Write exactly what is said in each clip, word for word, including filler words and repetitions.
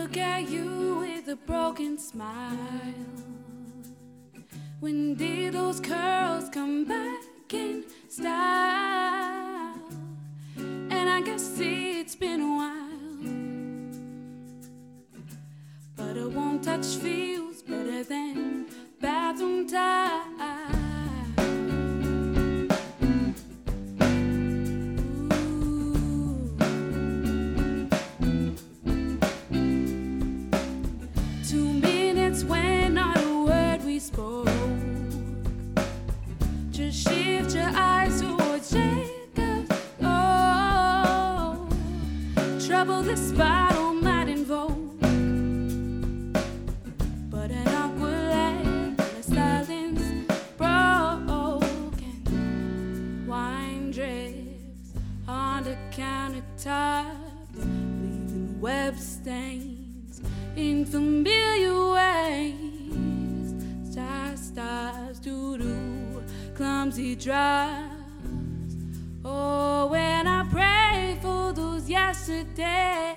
look at you with a broken smile. When did those curls come back in style? And I guess it's been a while, but a warm touch feels better than bathroom tile. Two minutes when not a word we spoke. Just shift your eyes towards Jacob. Oh, trouble this bottle might invoke, but an awkward laugh and a silence broken. Wine drips on the countertops, leaving web stains in familiar ways. Star stars, doo-doo, clumsy drops. Oh, when I pray for those yesterdays.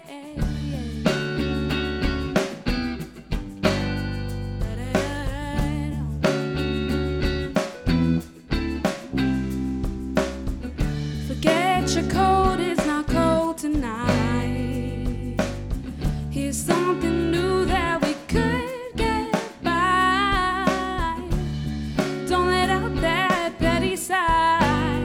Forget your coat, it's not cold tonight. Here's something new that we could get by. Don't let out that petty sigh.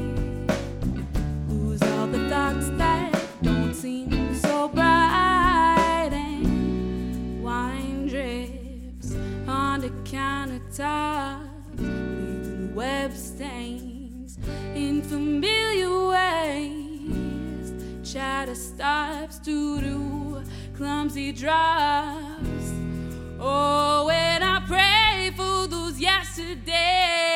Lose all the thoughts that don't seem so bright. And wine drips on the countertops, leaving web stains in familiar ways. Chatter stops to do clumsy drops. Oh, when I pray for those yesterdays.